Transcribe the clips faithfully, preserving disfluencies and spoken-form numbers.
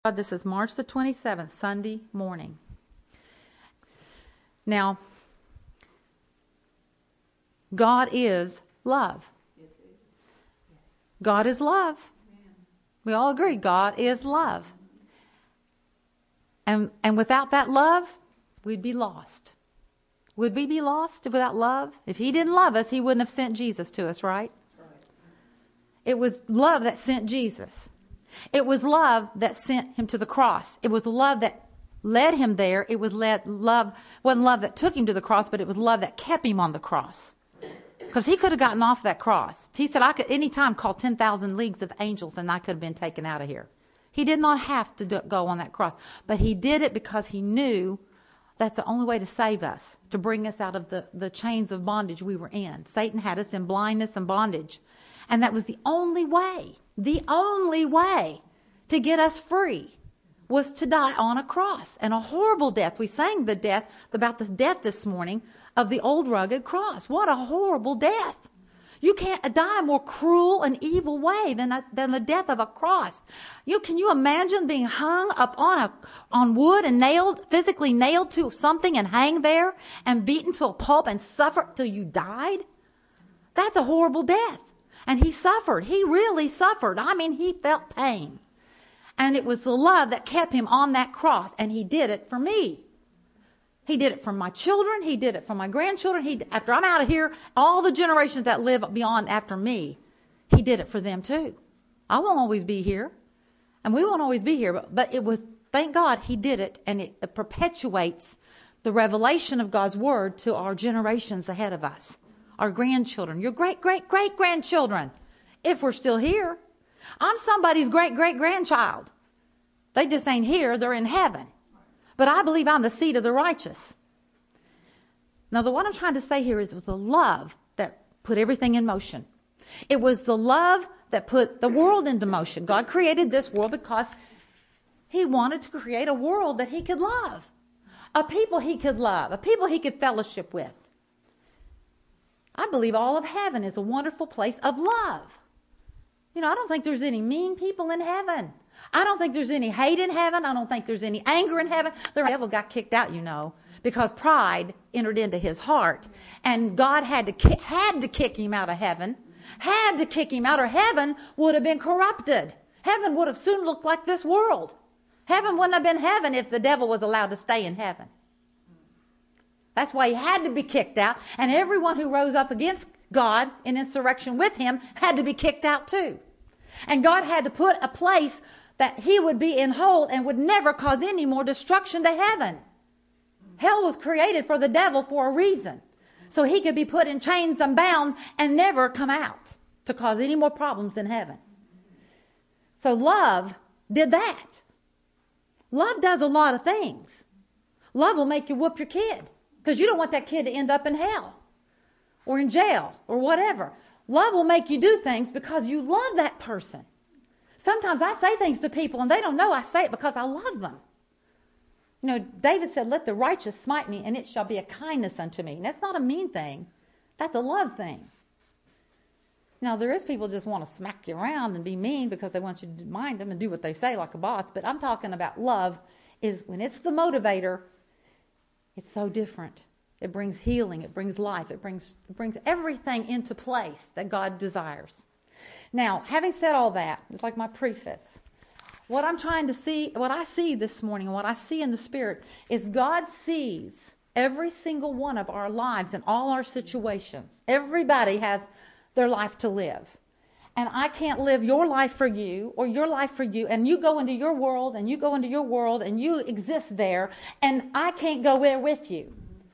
This is March the twenty-seventh, Sunday morning. Now, God is love. God is love. We all agree God is love. And and without that love, we'd be lost. Would we be lost without love? If he didn't love us, he wouldn't have sent Jesus to us, right? It was love that sent Jesus. It was love that sent him to the cross. It was love that led him there. It was led, love, wasn't love that took him to the cross, but it was love that kept him on the cross. Because he could have gotten off that cross. He said, I could any time call ten thousand leagues of angels and I could have been taken out of here. He did not have to do, go on that cross. But he did it because he knew that's the only way to save us, to bring us out of the, the chains of bondage we were in. Satan had us in blindness and bondage. And that was the only way, the only way to get us free was to die on a cross. And a horrible death. We sang the death, about this death this morning of the old rugged cross. What a horrible death. You can't die a more cruel and evil way than a, than the death of a cross. You can you imagine being hung up on a on wood and nailed, physically nailed to something and hang there and beaten to a pulp and suffer till you died? That's a horrible death. And he suffered. He really suffered. I mean, he felt pain. And it was the love that kept him on that cross. And he did it for me. He did it for my children. He did it for my grandchildren. He, after I'm out of here, all the generations that live beyond after me, he did it for them too. I won't always be here. And we won't always be here. But, but it was, thank God, he did it. And it, it perpetuates the revelation of God's word to our generations ahead of us. Our grandchildren, your great, great, great grandchildren, if we're still here. I'm somebody's great, great grandchild. They just ain't here. They're in heaven. But I believe I'm the seed of the righteous. Now, the what I'm trying to say here is it was the love that put everything in motion. It was the love that put the world into motion. God created this world because he wanted to create a world that he could love. A people he could love. A people he could fellowship with. I believe all of heaven is a wonderful place of love. You know, I don't think there's any mean people in heaven. I don't think there's any hate in heaven. I don't think there's any anger in heaven. The devil got kicked out, you know, because pride entered into his heart. And God had to, ki- had to kick him out of heaven. Had to kick him out, or heaven would have been corrupted. Heaven would have soon looked like this world. Heaven wouldn't have been heaven if the devil was allowed to stay in heaven. That's why he had to be kicked out. And everyone who rose up against God in insurrection with him had to be kicked out too. And God had to put a place that he would be in hold and would never cause any more destruction to heaven. Hell was created for the devil for a reason. So he could be put in chains and bound and never come out to cause any more problems in heaven. So love did that. Love does a lot of things. Love will make you whoop your kid. Because you don't want that kid to end up in hell or in jail or whatever. Love will make you do things because you love that person. Sometimes I say things to people and they don't know I say it because I love them. You know, David said, let the righteous smite me and it shall be a kindness unto me. And that's not a mean thing. That's a love thing. Now, there is people just want to smack you around and be mean because they want you to mind them and do what they say like a boss. But I'm talking about love is when it's the motivator. It's so different. It brings healing. It brings life. It brings, it brings everything into place that God desires. Now, having said all that, it's like my preface. What I'm trying to see, what I see this morning, and what I see in the Spirit, is God sees every single one of our lives and all our situations. Everybody has their life to live. And I can't live your life for you or your life for you. And you go into your world and you go into your world and you exist there. And I can't go there with you.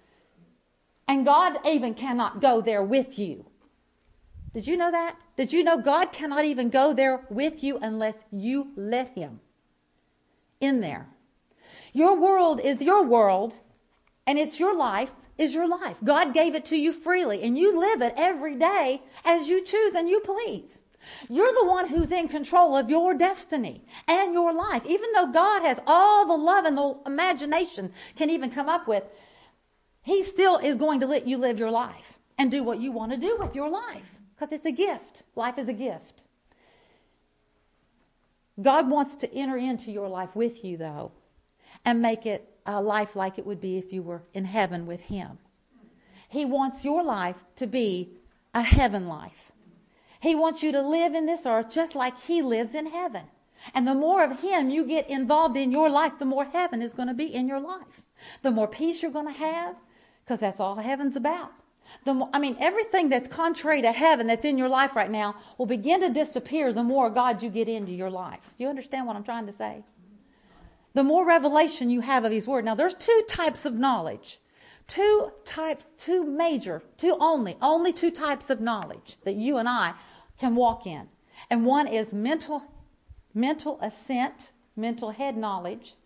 And God even cannot go there with you. Did you know that? Did you know God cannot even go there with you unless you let him in there? Your world is your world. And it's your life is your life. God gave it to you freely. And you live it every day as you choose and you please. You're the one who's in control of your destiny and your life. Even though God has all the love and the imagination can even come up with, he still is going to let you live your life and do what you want to do with your life because it's a gift. Life is a gift. God wants to enter into your life with you, though, and make it a life like it would be if you were in heaven with Him. He wants your life to be a heaven life. He wants you to live in this earth just like He lives in heaven. And the more of Him you get involved in your life, the more heaven is going to be in your life. The more peace you're going to have, because that's all heaven's about. The more, I mean, everything that's contrary to heaven that's in your life right now will begin to disappear the more God you get into your life. Do you understand what I'm trying to say? The more revelation you have of His Word. Now, there's two types of knowledge. Two type, two major, two only, only two types of knowledge that you and I can walk in. And one is mental, mental assent, mental head knowledge.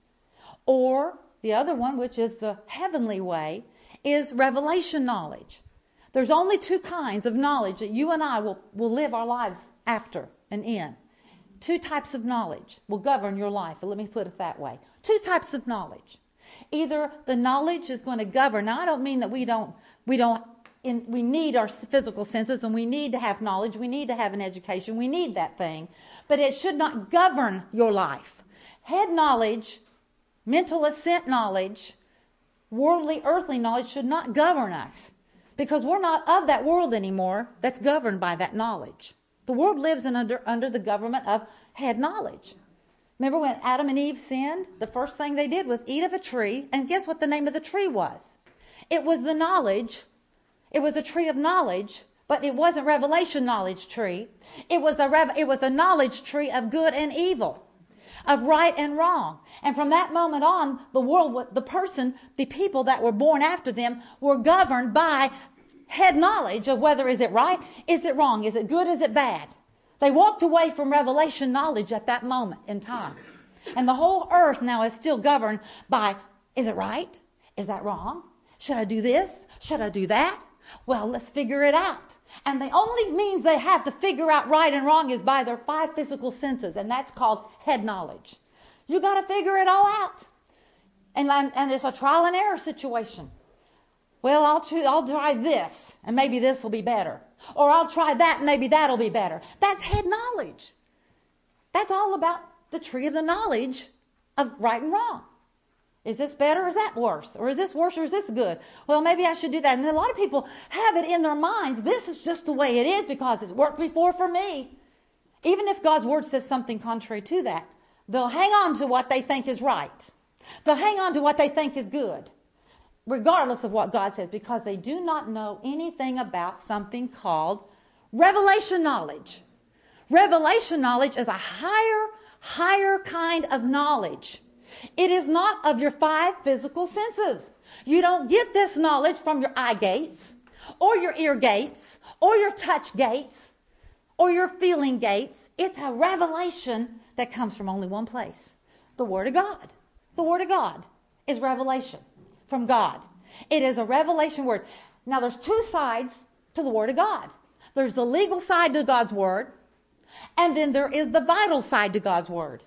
Or the other one, which is the heavenly way, is revelation knowledge. There's only two kinds of knowledge that you and I will, will live our lives after and in. Two types of knowledge will govern your life. Let me put it that way. Two types of knowledge. Either the knowledge is going to govern. Now, I don't mean that we don't, we don't, in, we need our physical senses and we need to have knowledge. We need to have an education. We need that thing. But it should not govern your life. Head knowledge, mental assent knowledge, worldly, earthly knowledge should not govern us. Because we're not of that world anymore that's governed by that knowledge. The world lives in under, under the government of head knowledge. Remember when Adam and Eve sinned? The first thing they did was eat of a tree. And guess what the name of the tree was? It was the knowledge. It was a tree of knowledge. But it wasn't revelation knowledge tree. It was a, rev, it was a knowledge tree of good and evil. Of right and wrong. And from that moment on, the world, the person, the people that were born after them were governed by head knowledge of whether is it right, is it wrong, is it good, is it bad. They walked away from revelation knowledge at that moment in time. And the whole earth now is still governed by, is it right? Is that wrong? Should I do this? Should I do that? Well, let's figure it out. And the only means they have to figure out right and wrong is by their five physical senses, and that's called head knowledge. You got to figure it all out. And, and it's a trial and error situation. Well, I'll, try, I'll try this, and maybe this will be better. Or I'll try that, and maybe that'll be better. That's head knowledge. That's all about the tree of the knowledge of right and wrong. Is this better or is that worse? Or is this worse or is this good? Well, maybe I should do that. And a lot of people have it in their minds. This is just the way it is because it's worked before for me. Even if God's word says something contrary to that, they'll hang on to what they think is right. They'll hang on to what they think is good, regardless of what God says, because they do not know anything about something called revelation knowledge. Revelation knowledge is a higher, higher kind of knowledge. It is not of your five physical senses. You don't get this knowledge from your eye gates, or your ear gates, or your touch gates, or your feeling gates. It's a revelation that comes from only one place, the Word of God. The Word of God is revelation from God. It is a revelation word. Now, there's two sides to the Word of God. There's the legal side to God's Word, and then there is the vital side to God's Word.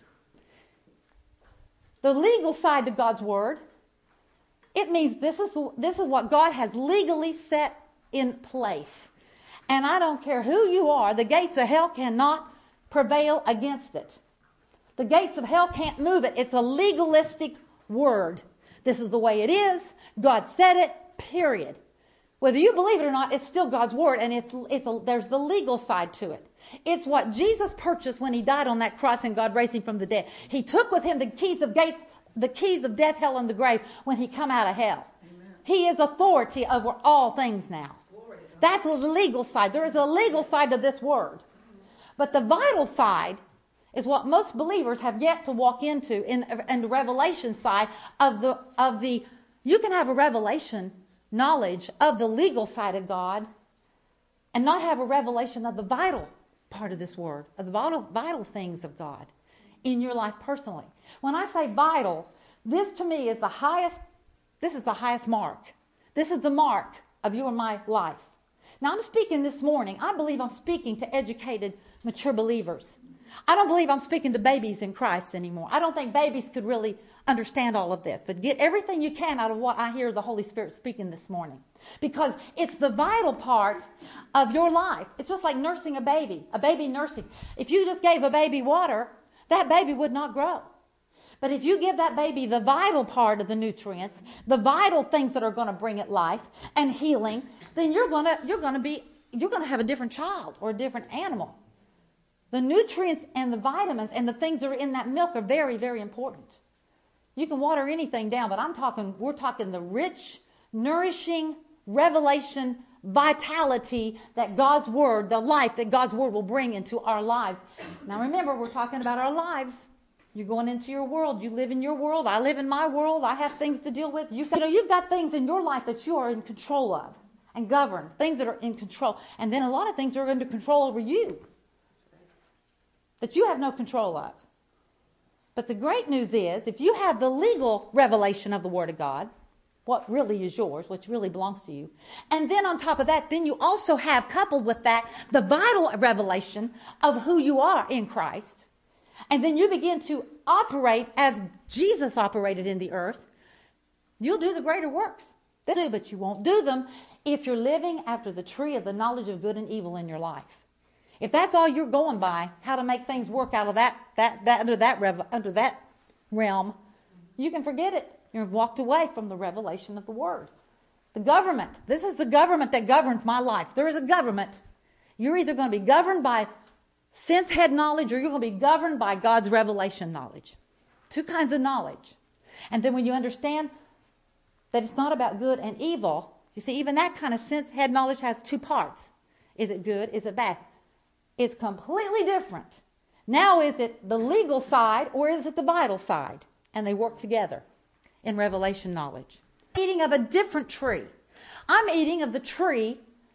The legal side to God's Word, it means this is, this is what God has legally set in place. And I don't care who you are, the gates of hell cannot prevail against it. The gates of hell can't move it. It's a legalistic word. This is the way it is. God said it, period. Whether you believe it or not, it's still God's word, and it's, it's a, there's the legal side to it. It's what Jesus purchased when he died on that cross and God raised him from the dead. He took with him the keys of gates, the keys of death, hell, and the grave when he come out of hell. Amen. He is authority over all things now. That's the legal side. There is a legal side to this word. But the vital side is what most believers have yet to walk into in, in the revelation side of the, of the, you can have a revelation knowledge of the legal side of God and not have a revelation of the vital part of this word, of the vital, vital things of God in your life personally. When I say vital, this to me is the highest, this is the highest mark. This is the mark of you and my life. Now I'm speaking this morning, I believe I'm speaking to educated, mature believers. I don't believe I'm speaking to babies in Christ anymore. I don't think babies could really understand all of this. But get everything you can out of what I hear the Holy Spirit speaking this morning. Because it's the vital part of your life. It's just like nursing a baby, a baby nursing. If you just gave a baby water, that baby would not grow. But if you give that baby the vital part of the nutrients, the vital things that are going to bring it life and healing, then you're going to you're going to be you're going to have a different child or a different animal. The nutrients and the vitamins and the things that are in that milk are very, very important. You can water anything down, but I'm talking we're talking the rich, nourishing revelation, vitality that God's word, the life that God's word will bring into our lives. Now remember, we're talking about our lives. You're going into your world. You live in your world. I live in my world. I have things to deal with. You've got, you know, you've got things in your life that you are in control of and govern. Things that are in control. And then a lot of things are under control over you that you have no control of. But the great news is, if you have the legal revelation of the Word of God, what really is yours, what really belongs to you, and then on top of that, then you also have, coupled with that, the vital revelation of who you are in Christ. And then you begin to operate as Jesus operated in the earth. You'll do the greater works. They do, but you won't do them if you're living after the tree of the knowledge of good and evil in your life. If that's all you're going by, how to make things work out of that, that, that under that rev, under that realm, you can forget it. You've walked away from the revelation of the Word. The government. This is the government that governs my life. There is a government. You're either going to be governed by sense head knowledge or you're going to be governed by God's revelation knowledge. Two kinds of knowledge. And then when you understand that it's not about good and evil, you see, even that kind of sense head knowledge has two parts. Is it good? Is it bad? It's completely different. Now, is it the legal side or is it the vital side? And they work together in revelation knowledge. Eating of a different tree. I'm eating of the tree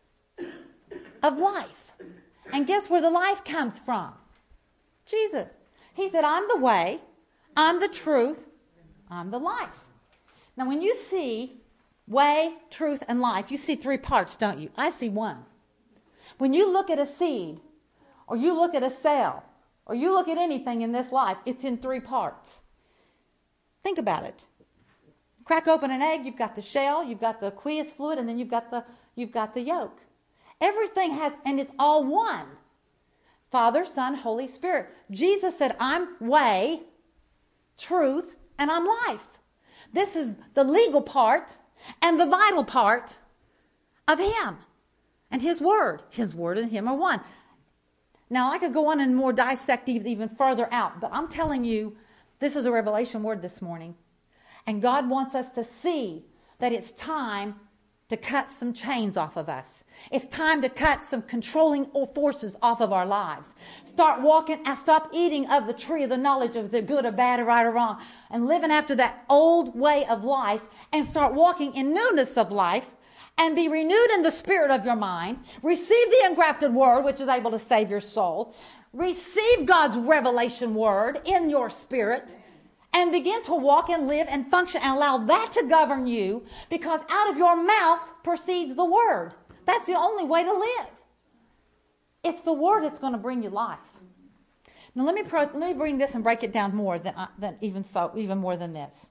of life. And guess where the life comes from? Jesus. He said, I'm the way, I'm the truth, I'm the life. Now, when you see way, truth, and life, you see three parts, don't you? I see one. When you look at a seed, or you look at a cell, or you look at anything in this life, it's in three parts. Think about it. Crack open an egg, you've got the shell, you've got the aqueous fluid, and then you've got the you've got the yolk. Everything has, and it's all one. Father, Son, Holy Spirit. Jesus said, I'm way, truth, and I'm life. This is the legal part and the vital part of Him and His Word. His Word and Him are one. Now, I could go on and more dissect even further out, but I'm telling you, this is a revelation word this morning. And God wants us to see that it's time to cut some chains off of us. It's time to cut some controlling forces off of our lives. Start walking, stop eating of the tree of the knowledge of the good or bad or right or wrong, and living after that old way of life, and start walking in newness of life, and be renewed in the spirit of your mind. Receive the engrafted word, which is able to save your soul. Receive God's revelation word in your spirit. And begin to walk and live and function and allow that to govern you, because out of your mouth proceeds the word. That's the only way to live. It's the word that's going to bring you life. Now let me pro- let me bring this and break it down more than, uh, than even so even more than this.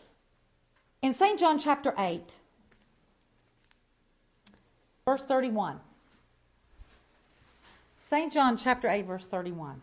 In Saint John chapter eight, verse thirty-one. Saint John chapter eight, verse thirty-one.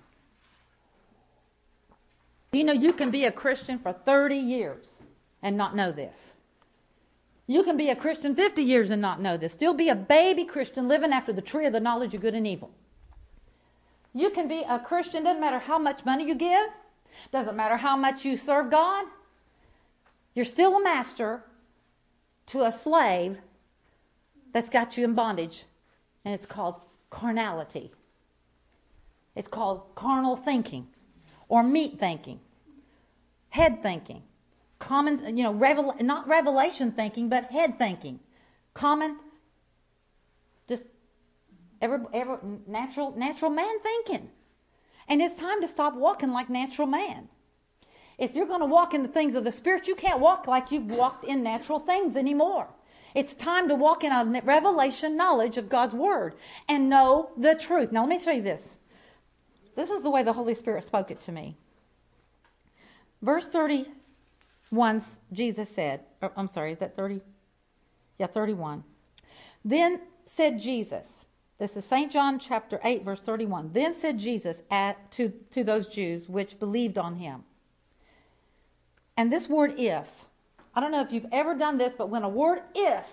You know, you can be a Christian for thirty years and not know this. You can be a Christian fifty years and not know this. Still be a baby Christian living after the tree of the knowledge of good and evil. You can be a Christian, doesn't matter how much money you give, doesn't matter how much you serve God. You're still a master to a slave that's got you in bondage, and it's called carnality. It's called carnal thinking. Or meat thinking, head thinking, common, you know, revel, not revelation thinking, but head thinking, common, just ever, ever natural, natural man thinking. And it's time to stop walking like natural man. If you're going to walk in the things of the Spirit, you can't walk like you've walked in natural things anymore. It's time to walk in a revelation knowledge of God's Word and know the truth. Now, let me show you this. This is the way the Holy Spirit spoke it to me. Verse thirty-one, Jesus said, or, I'm sorry, is that thirty? Yeah, thirty-one. Then said Jesus, This is Saint John chapter eight, verse thirty-one. Then said Jesus at, to, to those Jews which believed on him. And this word if, I don't know if you've ever done this, but when a word if,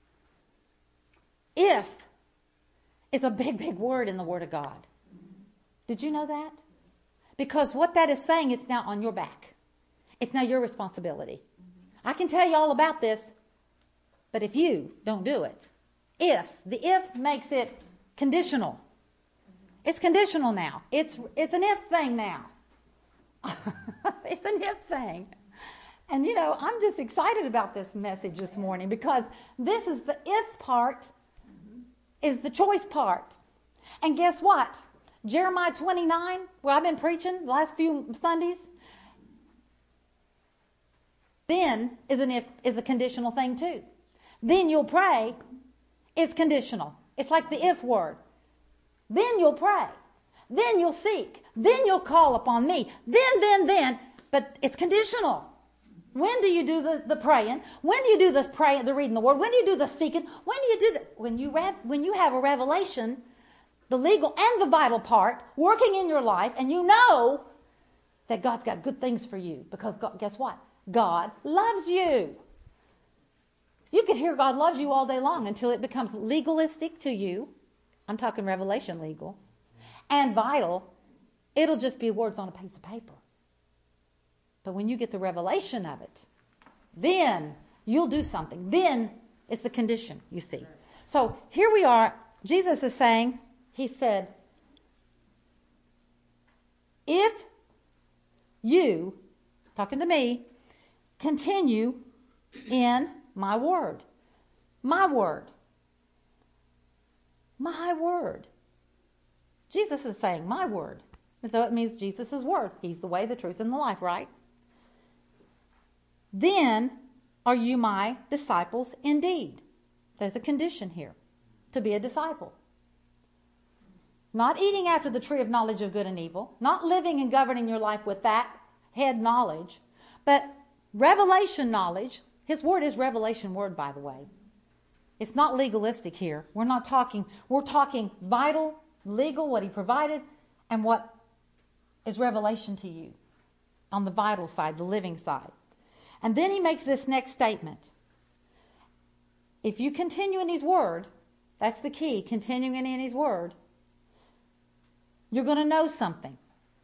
if is a big, big word in the Word of God. Did you know that? Because what that is saying, it's now on your back. It's now your responsibility. I can tell you all about this, but if you don't do it, if, the if makes it conditional. It's conditional now. It's, it's an if thing now. It's an if thing. And, you know, I'm just excited about this message this morning because this is the if part, is the choice part. And guess what? Jeremiah twenty-nine, where I've been preaching the last few Sundays, then is an if, is a conditional thing too. Then you'll pray is conditional. It's like the if word. Then you'll pray. Then you'll seek. Then you'll call upon me. Then, then, then. But it's conditional. When do you do the, the praying? When do you do the praying, the reading the word? When do you do the seeking? When do you do the, when you rev, when you have a revelation, the legal and the vital part working in your life, and you know that God's got good things for you because God, guess what? God loves you. You can hear God loves you all day long until it becomes legalistic to you. I'm talking revelation legal. And vital, it'll just be words on a piece of paper. But when you get the revelation of it, then you'll do something. Then it's the condition, you see. So here we are. Jesus is saying, he said, if you, talking to me, continue in my word. My word. My word. Jesus is saying my word. So it means Jesus' word. He's the way, the truth, and the life, right? Then are you my disciples indeed. There's a condition here to be a disciple. Not eating after the tree of knowledge of good and evil, not living and governing your life with that head knowledge, but revelation knowledge. His word is revelation word, by the way. It's not legalistic here. We're not talking, we're talking vital, legal, what he provided, and what is revelation to you on the vital side, the living side. And then he makes this next statement. If you continue in his word, that's the key, continuing in his word, you're going to know something.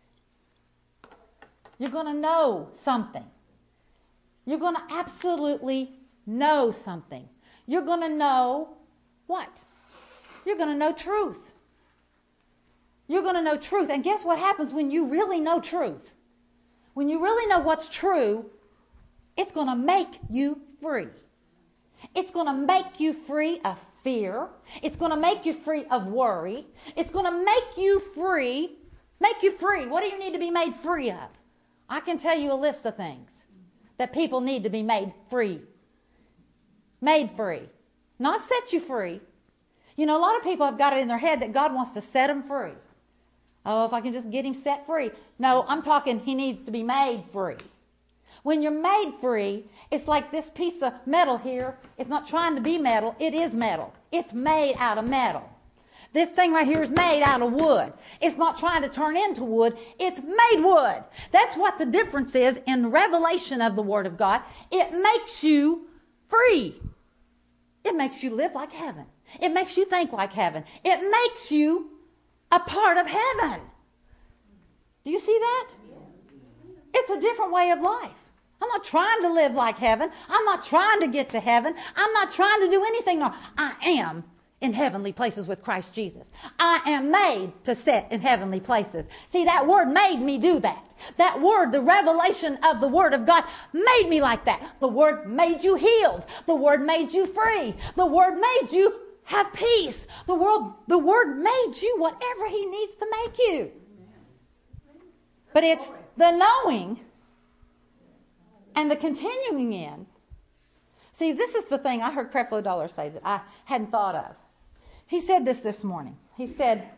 You're going to know something. You're going to absolutely know something. You're going to know what? You're going to know truth. You're going to know truth. And guess what happens when you really know truth? When you really know what's true, it's going to make you free. It's going to make you free of fear. It's going to make you free of worry. It's going to make you free. Make you free. What do you need to be made free of? I can tell you a list of things that people need to be made free. Made free. Not set you free. You know, a lot of people have got it in their head that God wants to set them free. Oh, if I can just get him set free. No, I'm talking he needs to be made free. When you're made free, it's like this piece of metal here. It's not trying to be metal. It is metal. It's made out of metal. This thing right here is made out of wood. It's not trying to turn into wood. It's made wood. That's what the difference is in the revelation of the Word of God. It makes you free. It makes you live like heaven. It makes you think like heaven. It makes you a part of heaven. Do you see that? It's a different way of life. I'm not trying to live like heaven. I'm not trying to get to heaven. I'm not trying to do anything wrong. I am in heavenly places with Christ Jesus. I am made to sit in heavenly places. See, that word made me do that. That word, the revelation of the Word of God, made me like that. The Word made you healed. The Word made you free. The Word made you have peace. The world, the Word made you whatever he needs to make you. But it's the knowing and the continuing in. See, this is the thing I heard Creflo Dollar say that I hadn't thought of. He said this this morning. He said,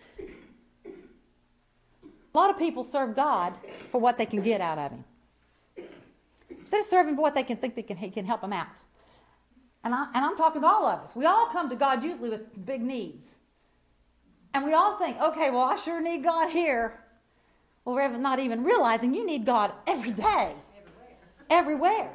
a lot of people serve God for what they can get out of him. They're serving for what they can think they can, he can help them out. And, I, and I'm talking to all of us. We all come to God usually with big needs. And we all think, okay, well, I sure need God here. Well, we're not even realizing you need God every day. Everywhere. Everywhere.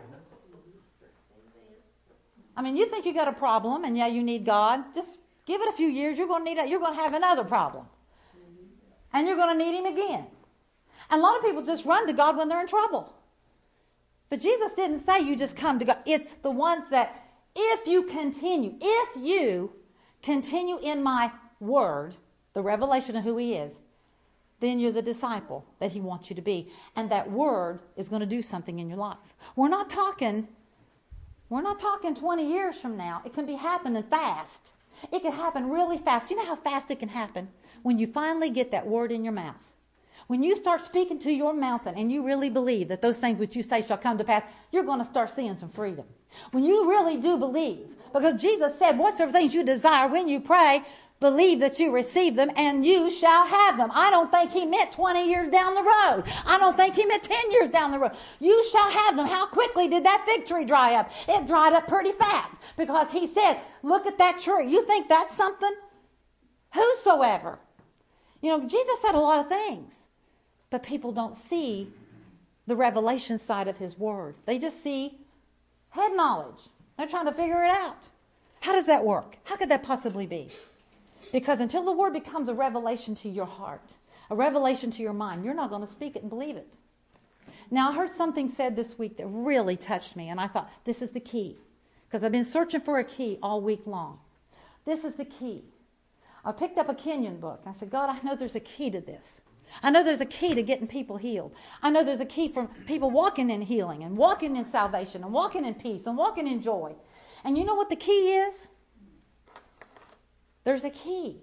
I mean, you think you got a problem, and yeah, you need God. Just give it a few years. You're going to need it. You're going to have another problem, and you're going to need Him again. And a lot of people just run to God when they're in trouble. But Jesus didn't say you just come to God. It's the ones that, if you continue, if you continue in my word, the revelation of who He is, then you're the disciple that He wants you to be. And that word is going to do something in your life. We're not talking, we're not talking twenty years from now. It can be happening fast. It can happen really fast. You know how fast it can happen? When you finally get that word in your mouth. When you start speaking to your mountain and you really believe that those things which you say shall come to pass, you're going to start seeing some freedom. When you really do believe, because Jesus said, whatsoever things you desire when you pray, believe that you receive them and you shall have them. I don't think He meant twenty years down the road. I don't think He meant ten years down the road. You shall have them. How quickly did that fig tree dry up? It dried up pretty fast because He said, look at that tree. You think that's something? Whosoever. You know, Jesus said a lot of things, but people don't see the revelation side of His word. They just see head knowledge. They're trying to figure it out. How does that work? How could that possibly be? Because until the word becomes a revelation to your heart, a revelation to your mind, you're not going to speak it and believe it. Now, I heard something said this week that really touched me, and I thought, this is the key. Because I've been searching for a key all week long. This is the key. I picked up a Kenyon book. I said, God, I know there's a key to this. I know there's a key to getting people healed. I know there's a key for people walking in healing and walking in salvation and walking in peace and walking in joy. And you know what the key is? There's a key.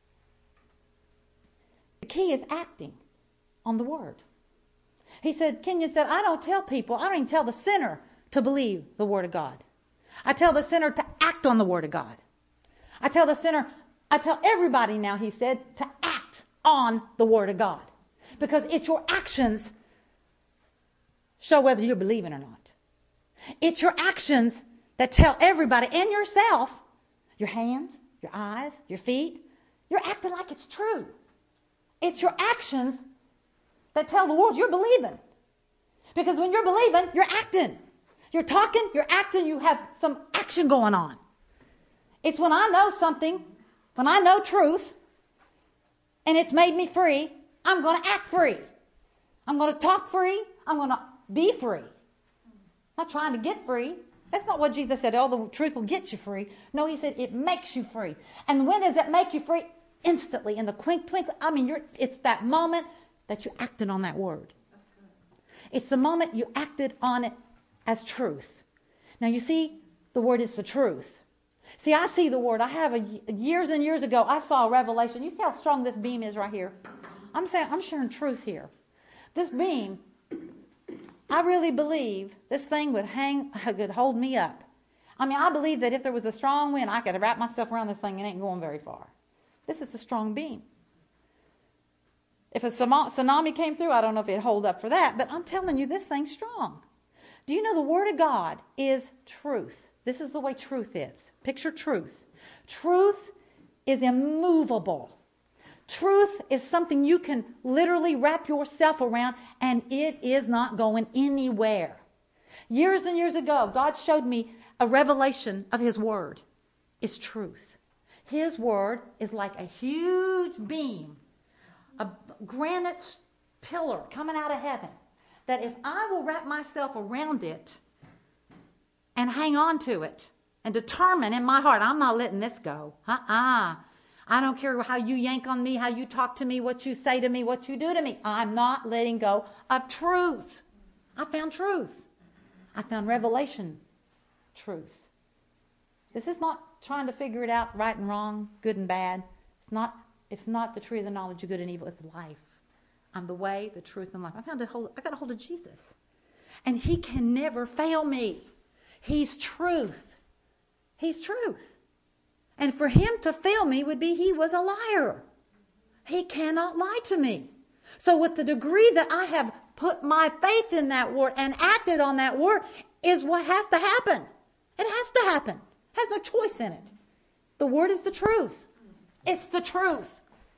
The key is acting on the word. He said, Kenyon said, I don't tell people, I don't even tell the sinner to believe the word of God. I tell the sinner to act on the word of God. I tell the sinner, I tell everybody now, he said, to act on the word of God. Because it's your actions show whether you're believing or not. It's your actions that tell everybody and yourself, your hands, your eyes, your feet, you're acting like it's true. It's your actions that tell the world you're believing. Because when you're believing, you're acting. You're talking, you're acting, you have some action going on. It's when I know something, when I know truth, and it's made me free, I'm going to act free. I'm going to talk free. I'm going to be free. I'm not trying to get free. That's not what Jesus said. Oh, the truth will get you free. No, He said it makes you free. And when does it make you free? Instantly, in the twink, twinkle. I mean, you're, it's that moment that you acted on that word. It's the moment you acted on it as truth. Now, you see, the word is the truth. See, I see the word. I have a, years and years ago, I saw a revelation. You see how strong this beam is right here? I'm saying, I'm sharing truth here. This beam, I really believe this thing would hang, could hold me up. I mean, I believe that if there was a strong wind, I could wrap myself around this thing and it ain't going very far. This is a strong beam. If a tsunami came through, I don't know if it'd hold up for that, but I'm telling you, this thing's strong. Do you know the Word of God is truth? This is the way truth is. Picture truth. Truth is immovable. Truth is something you can literally wrap yourself around, and it is not going anywhere. Years and years ago, God showed me a revelation of His Word. It's truth. His Word is like a huge beam, a granite pillar coming out of heaven, that if I will wrap myself around it and hang on to it and determine in my heart, I'm not letting this go. Uh-uh. I don't care how you yank on me, how you talk to me, what you say to me, what you do to me. I'm not letting go of truth. I found truth. I found revelation truth. This is not trying to figure it out, right and wrong, good and bad. It's not, it's not the tree of the knowledge of good and evil. It's life. I'm the way, the truth, and life. I found a hold, I got a hold of Jesus. And He can never fail me. He's truth. He's truth. And for Him to fail me would be He was a liar. He cannot lie to me. So with the degree that I have put my faith in that word and acted on that word is what has to happen. It has to happen. It has no choice in it. The word is the truth. It's the truth.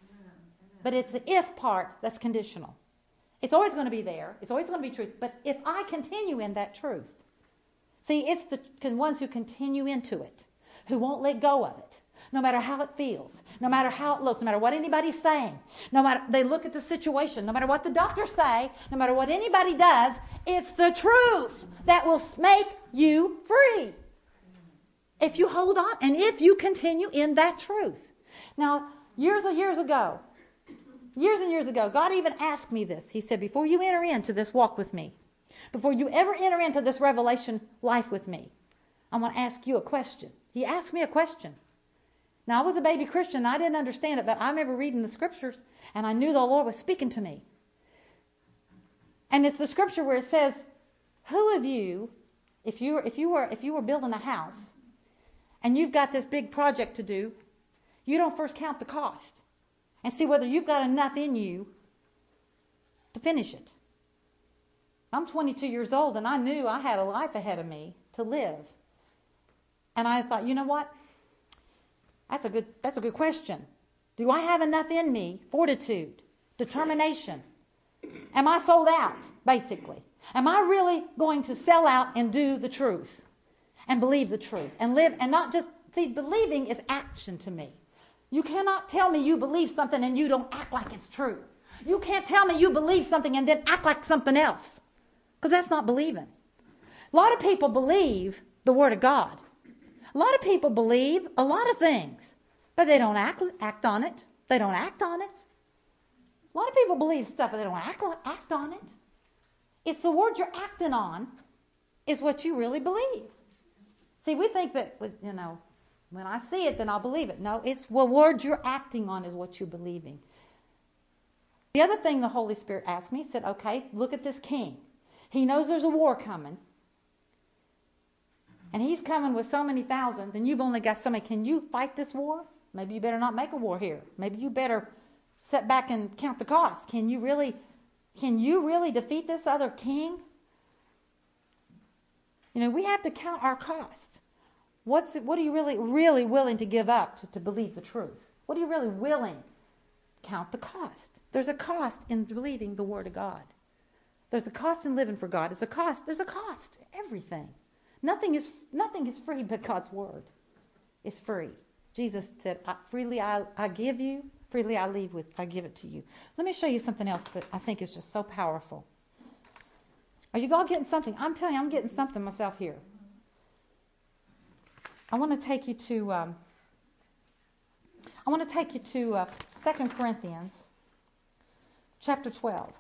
But it's the if part that's conditional. It's always going to be there. It's always going to be truth. But if I continue in that truth, see, it's the ones who continue into it, who won't let go of it, no matter how it feels, no matter how it looks, no matter what anybody's saying, no matter they look at the situation, no matter what the doctors say, no matter what anybody does, it's the truth that will make you free. If you hold on and if you continue in that truth. Now, years and years ago, years and years ago, God even asked me this. He said, before you enter into this walk with me, before you ever enter into this revelation life with me, I want to ask you a question. He asked me a question. Now, I was a baby Christian. And I didn't understand it, but I remember reading the scriptures, and I knew the Lord was speaking to me. And it's the scripture where it says, who of you, if you, if you were, if you were building a house, and you've got this big project to do, you don't first count the cost and see whether you've got enough in you to finish it. I'm twenty-two years old, and I knew I had a life ahead of me to live. And I thought, you know what? That's a good, that's a good question. Do I have enough in me, fortitude, determination? Am I sold out, basically? Am I really going to sell out and do the truth and believe the truth and live and not just, see, believing is action to me. You cannot tell me you believe something and you don't act like it's true. You can't tell me you believe something and then act like something else, because that's not believing. A lot of people believe the Word of God. A lot of people believe a lot of things, but they don't act, act on it. They don't act on it. A lot of people believe stuff, but they don't act, act on it. It's the word you're acting on is what you really believe. See, we think that, you know, when I see it, then I'll believe it. No, it's the word you're acting on is what you're believing. The other thing the Holy Spirit asked me, he said, okay, look at this king. He knows there's a war coming. And he's coming with so many thousands, and you've only got so many. Can you fight this war? Maybe you better not make a war here. Maybe you better sit back and count the cost. Can you really, can you really defeat this other king? You know, we have to count our cost. What's what are you really, really willing to give up to, to believe the truth? What are you really willing? Count the cost. There's a cost in believing the Word of God. There's a cost in living for God. There's a cost. There's a cost. Everything. Nothing is nothing is free but God's Word is free. Jesus said, freely I, I give you, freely I leave with, I give it to you. Let me show you something else that I think is just so powerful. Are you all getting something? I'm telling you, I'm getting something myself here. I want to take you to, um, I want to take you to uh, Second Corinthians chapter twelve.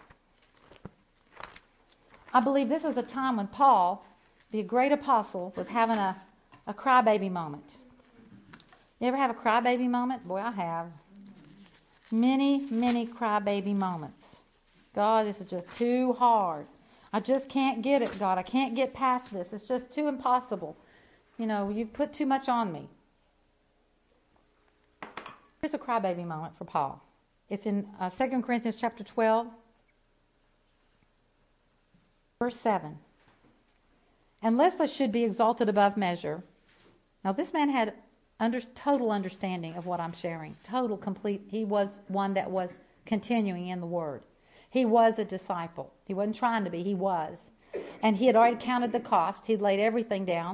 I believe this is a time when Paul, the great apostle, was having a, a crybaby moment. You ever have a crybaby moment? Boy, I have. Many, many crybaby moments. God, this is just too hard. I just can't get it, God. I can't get past this. It's just too impossible. You know, you've put too much on me. Here's a crybaby moment for Paul. It's in uh, Second Corinthians chapter twelve, verse seven. Unless I should be exalted above measure. Now, this man had under, total understanding of what I'm sharing. Total, complete. He was one that was continuing in the Word. He was a disciple. He wasn't trying to be. He was. And he had already counted the cost. He'd laid everything down.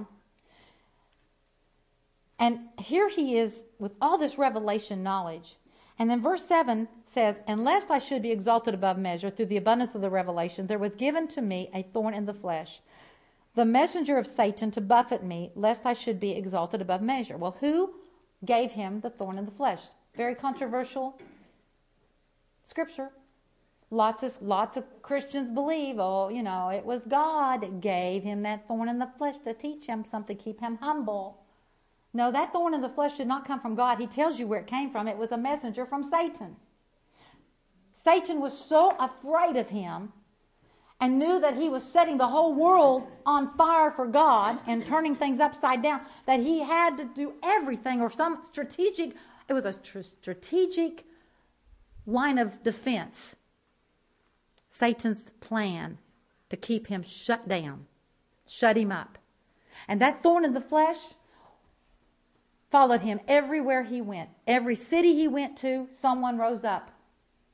And here he is with all this revelation knowledge. And then verse seven says, unless I should be exalted above measure through the abundance of the revelation, there was given to me a thorn in the flesh, the messenger of Satan to buffet me, lest I should be exalted above measure. Well, who gave him the thorn in the flesh? Very controversial scripture. Lots of lots of Christians believe, oh, you know, it was God that gave him that thorn in the flesh to teach him something, keep him humble. No, that thorn in the flesh did not come from God. He tells you where it came from. It was a messenger from Satan. Satan was so afraid of him and knew that he was setting the whole world on fire for God and turning things upside down, that he had to do everything or some strategic, it was a tr- strategic line of defense. Satan's plan to keep him shut down, shut him up. And that thorn in the flesh followed him everywhere he went. Every city he went to, someone rose up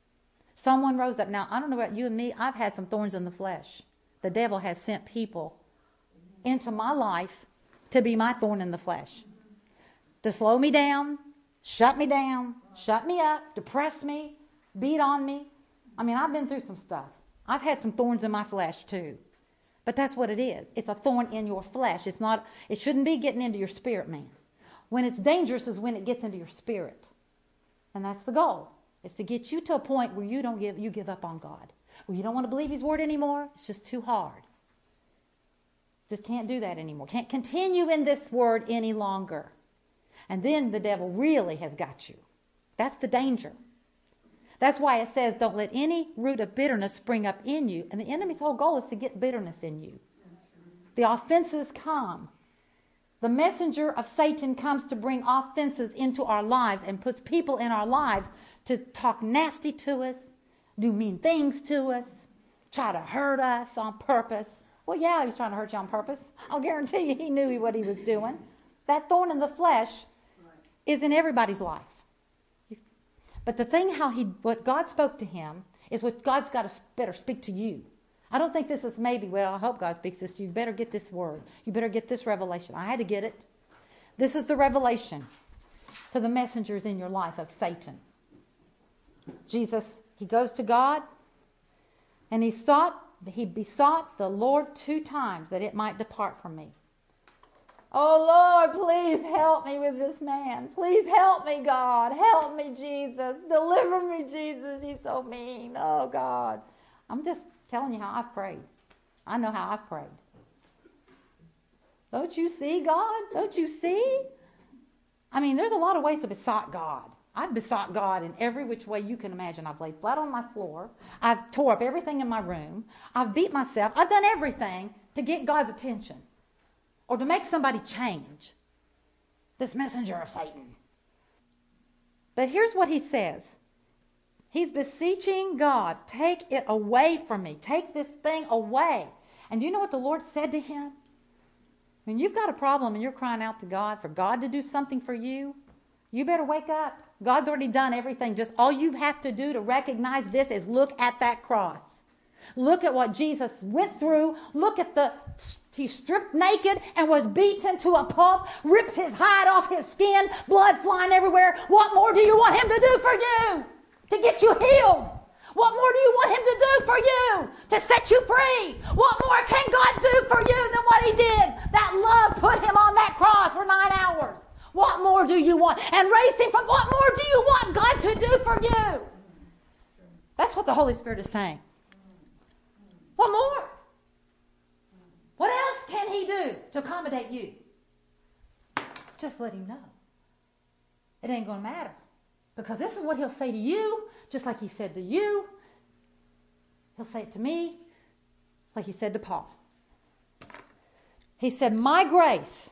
Someone rose up. Now, I don't know about you and me. I've had some thorns in the flesh. The devil has sent people into my life to be my thorn in the flesh. To slow me down, shut me down, shut me up, depress me, beat on me. I mean, I've been through some stuff. I've had some thorns in my flesh too. But that's what it is. It's a thorn in your flesh. It's not, it shouldn't be getting into your spirit, man. When it's dangerous is when it gets into your spirit. And that's the goal. Is to get you to a point where you don't give, you give up on God. Where you don't want to believe His word anymore. It's just too hard. Just can't do that anymore. Can't continue in this word any longer. And then the devil really has got you. That's the danger. That's why it says, don't let any root of bitterness spring up in you. And the enemy's whole goal is to get bitterness in you. The offenses come. The messenger of Satan comes to bring offenses into our lives and puts people in our lives to talk nasty to us, do mean things to us, try to hurt us on purpose. Well, yeah, he was trying to hurt you on purpose. I'll guarantee you he knew what he was doing. That thorn in the flesh is in everybody's life. But the thing how he, what God spoke to him is what God's got to better speak to you. I don't think this is maybe, well, I hope God speaks this to you. You better get this word. You better get this revelation. I had to get it. This is the revelation to the messengers in your life of Satan. Jesus, he goes to God and he sought, he besought the Lord two times that it might depart from me. Oh, Lord, please help me with this man. Please help me, God. Help me, Jesus. Deliver me, Jesus. He's so mean. Oh, God. I'm just telling you how I've prayed. I know how I've prayed. Don't you see, God? Don't you see? I mean, there's a lot of ways to besought God. I've besought God in every which way you can imagine. I've laid flat on my floor. I've tore up everything in my room. I've beat myself. I've done everything to get God's attention. Or to make somebody change. This messenger of Satan. But here's what he says. He's beseeching God, take it away from me. Take this thing away. And do you know what the Lord said to him? When you've got a problem and you're crying out to God for God to do something for you, you better wake up. God's already done everything. Just all you have to do to recognize this is look at that cross. Look at what Jesus went through. Look at the... He stripped naked and was beaten to a pulp, ripped his hide off his skin, blood flying everywhere. What more do you want him to do for you? To get you healed? What more do you want him to do for you? To set you free? What more can God do for you than what he did? That love put him on that cross for nine hours. What more do you want? And raised him from, what more do you want God to do for you? That's what the Holy Spirit is saying. What more? What else can he do to accommodate you? Just let him know. It ain't going to matter. Because this is what he'll say to you, just like he said to you. He'll say it to me, like he said to Paul. He said, my grace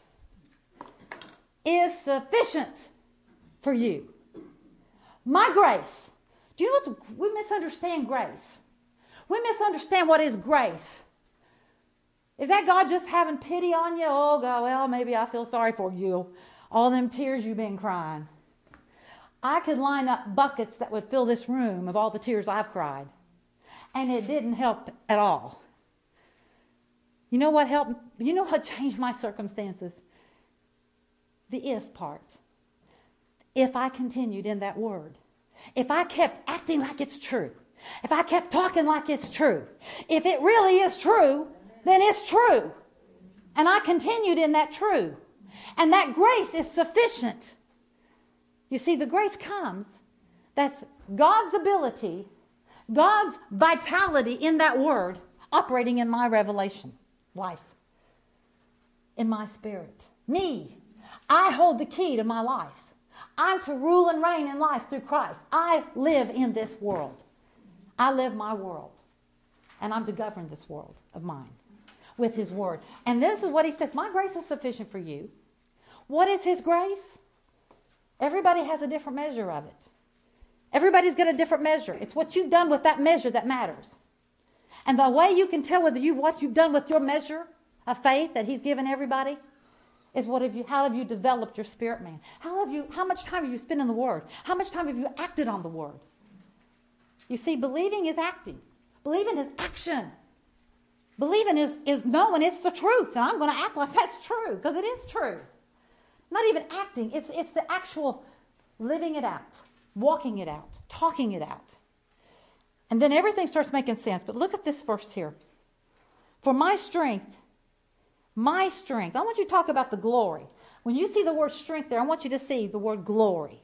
is sufficient for you. My grace. Do you know what? We misunderstand grace. We misunderstand what is grace. Is that God just having pity on you? Oh, God, well, maybe I feel sorry for you. All them tears you've been crying. I could line up buckets that would fill this room of all the tears I've cried. And it didn't help at all. You know what helped? You know what changed my circumstances? The if part. If I continued in that word. If I kept acting like it's true. If I kept talking like it's true. If it really is true, then it's true. And I continued in that true. And that grace is sufficient. You see, the grace comes. That's God's ability, God's vitality in that word operating in my revelation life, in my spirit. Me. I hold the key to my life. I'm to rule and reign in life through Christ. I live in this world. I live my world. And I'm to govern this world of mine with his word. And this is what he says, my grace is sufficient for you. What is his grace? Everybody has a different measure of it. Everybody's got a different measure. It's what you've done with that measure that matters. And the way you can tell whether you what you've done with your measure of faith that he's given everybody is what have you how have you developed your spirit man? How have you how much time have you spent in the word? How much time have you acted on the word? You see, believing is acting. Believing is action. Believing is, is knowing it's the truth. And I'm going to act like that's true because it is true. Not even acting. It's, it's the actual living it out, walking it out, talking it out. And then everything starts making sense. But look at this verse here. For my strength, my strength. I want you to talk about the glory. When you see the word strength there, I want you to see the word glory.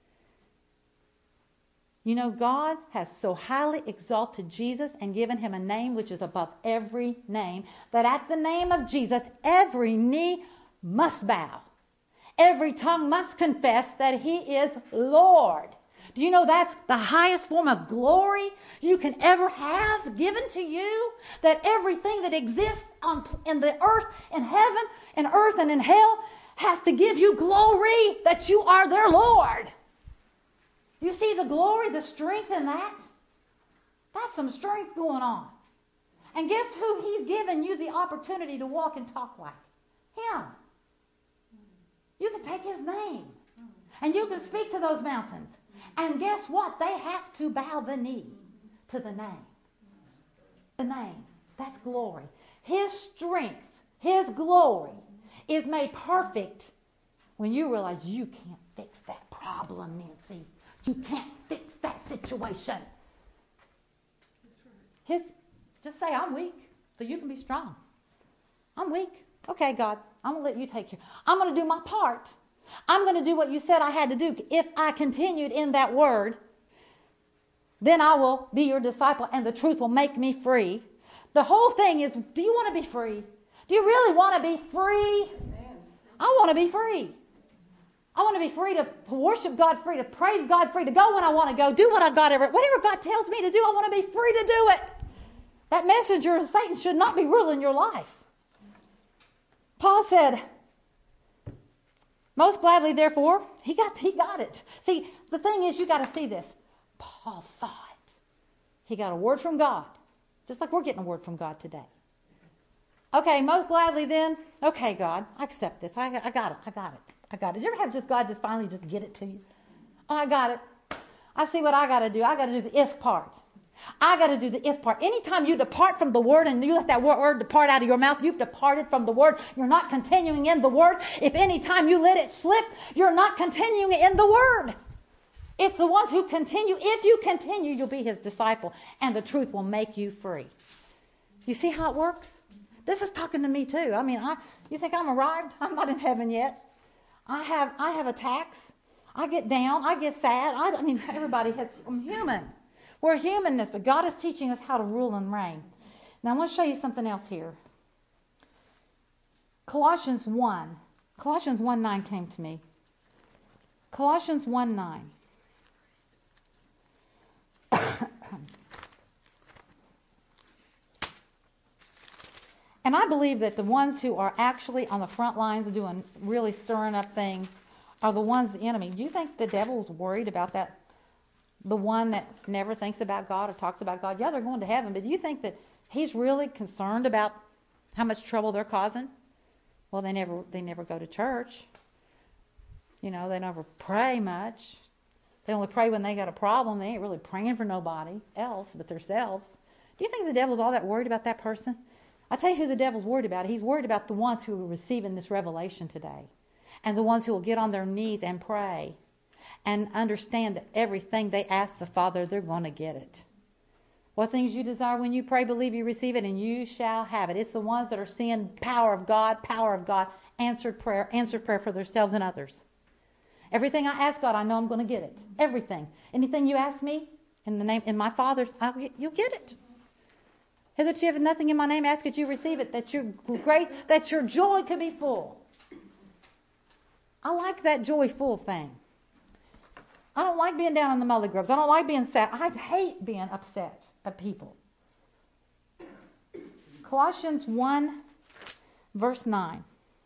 You know, God has so highly exalted Jesus and given him a name which is above every name, that at the name of Jesus, every knee must bow. Every tongue must confess that he is Lord. Do you know that's the highest form of glory you can ever have given to you? That everything that exists on, in the earth, in heaven, in earth and in hell has to give you glory that you are their Lord. Do you see the glory, the strength in that? That's some strength going on. And guess who he's given you the opportunity to walk and talk like? Him. You can take his name. And you can speak to those mountains. And guess what? They have to bow the knee to the name. The name. That's glory. His strength, his glory is made perfect when you realize you can't fix that problem, Nancy. You can't fix that situation. His, just say, I'm weak, so you can be strong. I'm weak. Okay, God, I'm going to let you take care. I'm going to do my part. I'm going to do what you said I had to do. If I continued in that word, then I will be your disciple and the truth will make me free. The whole thing is, do you want to be free? Do you really want to be free? Amen. I want to be free. I want to be free to worship God, free to praise God, free to go when I want to go, do what I got ever, whatever God tells me to do, I want to be free to do it. That messenger of Satan should not be ruling your life. Paul said, most gladly, therefore, he got, he got it. See, the thing is, you got to see this. Paul saw it. He got a word from God, just like we're getting a word from God today. Okay, most gladly then, okay, God, I accept this. I, I got it. I got it. I got it. Did you ever have just God just finally just get it to you? Oh, I got it. I see what I got to do. I got to do the if part. I got to do the if part. Anytime you depart from the word and you let that word depart out of your mouth, you've departed from the word. You're not continuing in the word. If any time you let it slip, you're not continuing in the word. It's the ones who continue. If you continue, you'll be his disciple, and the truth will make you free. You see how it works? This is talking to me too. I mean, I, you think I'm arrived? I'm not in heaven yet. I have I have attacks. I get down. I get sad. I, I mean, everybody has. I'm human. We're humanness, but God is teaching us how to rule and reign. Now, I want to show you something else here. Colossians one. Colossians one nine came to me. Colossians one nine. And I believe that the ones who are actually on the front lines doing really stirring up things are the ones, the enemy. Do you think the devil's worried about that? The one that never thinks about God or talks about God? Yeah, they're going to heaven, but do you think that he's really concerned about how much trouble they're causing? Well, they never they never go to church. You know, they never pray much. They only pray when they got a problem. They ain't really praying for nobody else but themselves. Do you think the devil's all that worried about that person? I'll tell you who the devil's worried about. He's worried about the ones who are receiving this revelation today. And the ones who will get on their knees and pray and understand that everything they ask the Father, they're going to get it. What things you desire when you pray, believe you receive it, and you shall have it. It's the ones that are seeing power of God, power of God, answered prayer, answered prayer for themselves and others. Everything I ask God, I know I'm going to get it. Everything. Anything you ask me in the name, in my Father's, I'll get, you'll get it. Hitherto you have nothing in my name, ask that you receive it, that your grace, that your joy could be full. I like that joyful thing. I don't like being down in the molly grubs. I don't like being sad. I hate being upset at people. Colossians one, verse nine.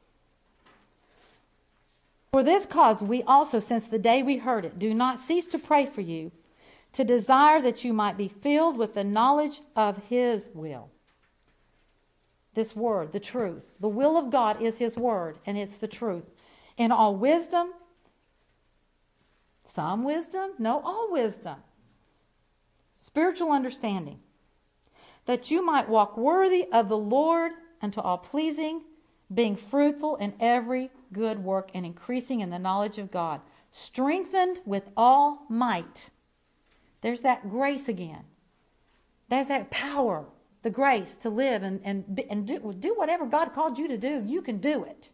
For this cause we also, since the day we heard it, do not cease to pray for you, to desire that you might be filled with the knowledge of his will. This word, the truth. The will of God is his word, and it's the truth. In all wisdom, some wisdom, no, all wisdom. spiritual understanding, that you might walk worthy of the Lord unto all pleasing, being fruitful in every good work and increasing in the knowledge of God, strengthened with all might. There's that grace again. There's that power, the grace to live and, and, and do, do whatever God called you to do. You can do it.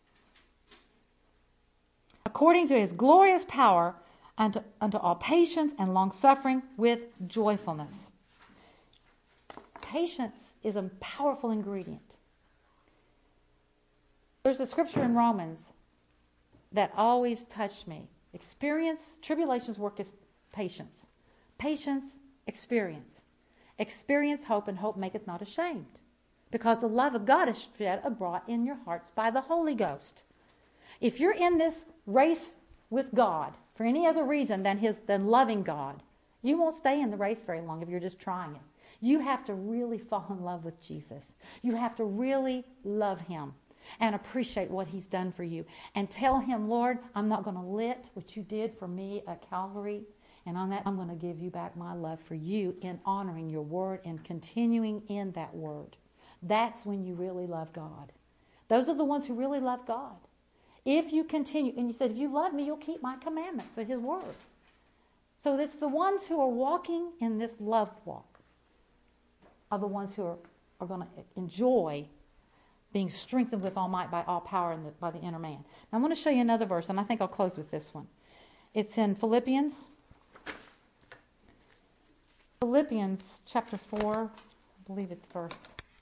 According to his glorious power, unto, unto all patience and long-suffering with joyfulness. Patience is a powerful ingredient. There's a scripture in Romans that always touched me. Experience, tribulations work as patience. Patience, experience. Experience hope, and hope maketh not ashamed. Because the love of God is shed abroad in your hearts by the Holy Ghost. If you're in this race with God for any other reason than his than loving God, you won't stay in the race very long if you're just trying it. You have to really fall in love with Jesus. You have to really love him and appreciate what he's done for you. And tell him, Lord, I'm not going to let what you did for me at Calvary. And on that, I'm going to give you back my love for you in honoring your word and continuing in that word. That's when you really love God. Those are the ones who really love God. If you continue, and you said, if you love me, you'll keep my commandments or his word. So it's the ones who are walking in this love walk are the ones who are, are going to enjoy being strengthened with all might by all power in the, by the inner man. Now I'm going to show you another verse, and I think I'll close with this one. It's in Philippians. Philippians chapter four, I believe it's verse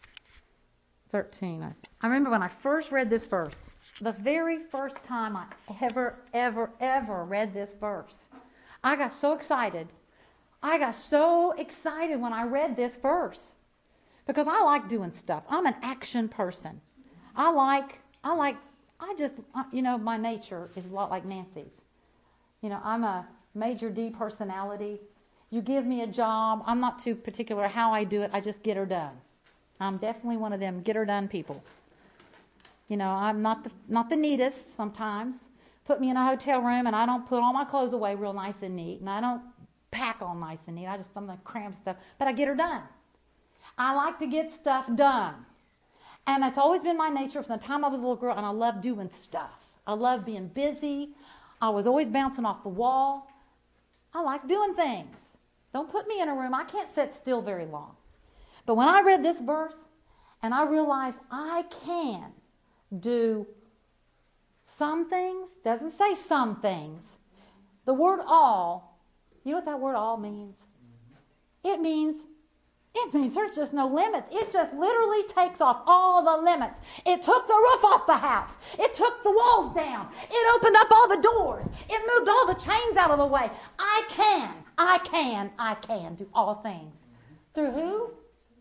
thirteen. I remember when I first read this verse, the very first time I ever, ever, ever read this verse, I got so excited. I got so excited when I read this verse because I like doing stuff. I'm an action person. I like, I like, I just, you know, my nature is a lot like Nancy's. You know, I'm a major D personality. You give me a job, I'm not too particular how I do it. I just get her done. I'm definitely one of them get her done people. You know, I'm not the not the neatest sometimes. Put me in a hotel room and I don't put all my clothes away real nice and neat. And I don't pack all nice and neat. I just, I'm going to cram stuff. But I get her done. I like to get stuff done. And that's always been my nature from the time I was a little girl. And I love doing stuff. I love being busy. I was always bouncing off the wall. I like doing things. Don't put me in a room. I can't sit still very long. But when I read this verse and I realized I can do some things, doesn't say some things. The word all, you know what that word all means? It means, it means there's just no limits. It just literally takes off all the limits. It took the roof off the house. It took the walls down. It opened up all the doors. It moved all the chains out of the way. I can, I can, I can do all things. Through who?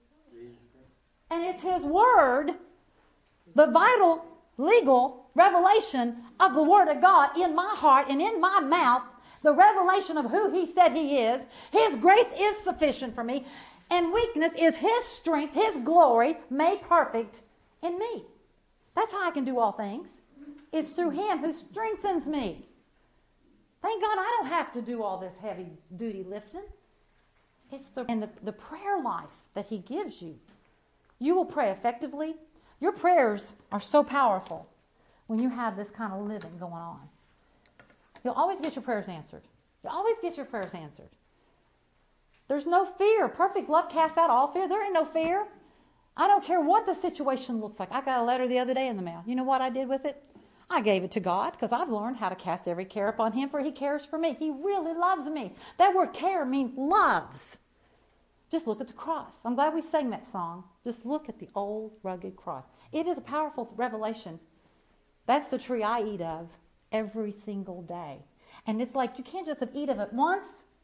And it's his word, the vital, legal revelation of the word of God in my heart and in my mouth, the revelation of who he said he is. His grace is sufficient for me, and weakness is his strength, his glory made perfect in me. That's how I can do all things. It's through him who strengthens me. Thank God I don't have to do all this heavy duty lifting. It's the and the, the prayer life that he gives you. You will pray effectively. Your prayers are so powerful when you have this kind of living going on. You'll always get your prayers answered. You'll always get your prayers answered. There's no fear. Perfect love casts out all fear. There ain't no fear. I don't care what the situation looks like. I got a letter the other day in the mail. You know what I did with it? I gave it to God because I've learned how to cast every care upon him, for he cares for me. He really loves me. That word care means loves. Just look at the cross. I'm glad we sang that song. Just look at the old rugged cross. It is a powerful revelation. That's the tree I eat of every single day. And it's like you can't just eat of it once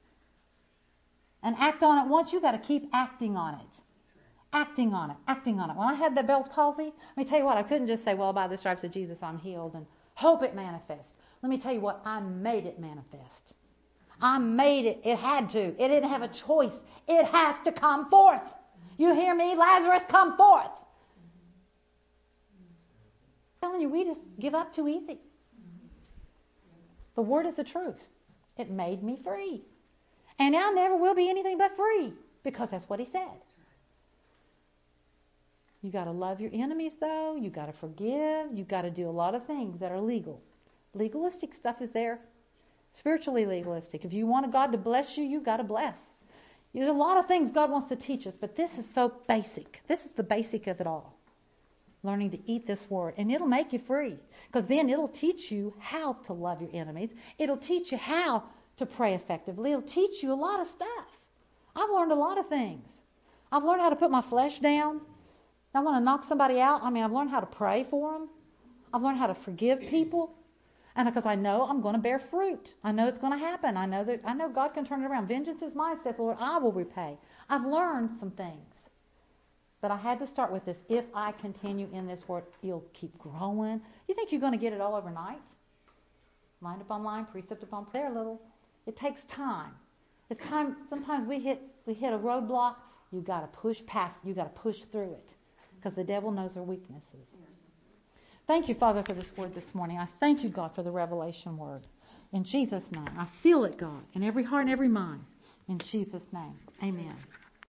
and act on it once. You got to keep acting on it. Acting on it. Acting on it. When I had that Bell's palsy, let me tell you what, I couldn't just say, well, by the stripes of Jesus, I'm healed and hope it manifests. Let me tell you what, I made it manifest. I made it. It had to. It didn't have a choice. It has to come forth. You hear me? Lazarus, come forth. I'm telling you, we just give up too easy. The word is the truth. It made me free. And now never will be anything but free, because that's what he said. You got to love your enemies, though. You got to forgive. You got to do a lot of things that are legal. Legalistic stuff is there. Spiritually legalistic. If you want God to bless you, you got to bless. There's a lot of things God wants to teach us, but this is so basic. This is the basic of it all. Learning to eat this word. And it'll make you free. Because then it'll teach you how to love your enemies. It'll teach you how to pray effectively. It'll teach you a lot of stuff. I've learned a lot of things. I've learned how to put my flesh down. I want to knock somebody out. I mean, I've learned how to pray for them. I've learned how to forgive people. And because I know I'm going to bear fruit. I know it's going to happen. I know that I know God can turn it around. Vengeance is mine, saith the Lord, I will repay. I've learned some things. But I had to start with this. If I continue in this word, you'll keep growing. You think you're going to get it all overnight? Line upon line, precept upon prayer, little. It takes time. It's time. Sometimes we hit we hit a roadblock. You got to push past. You got to push through it, because the devil knows our weaknesses. Thank you, Father, for this word this morning. I thank you, God, for the revelation word. In Jesus' name, I seal it, God, in every heart and every mind. In Jesus' name, amen.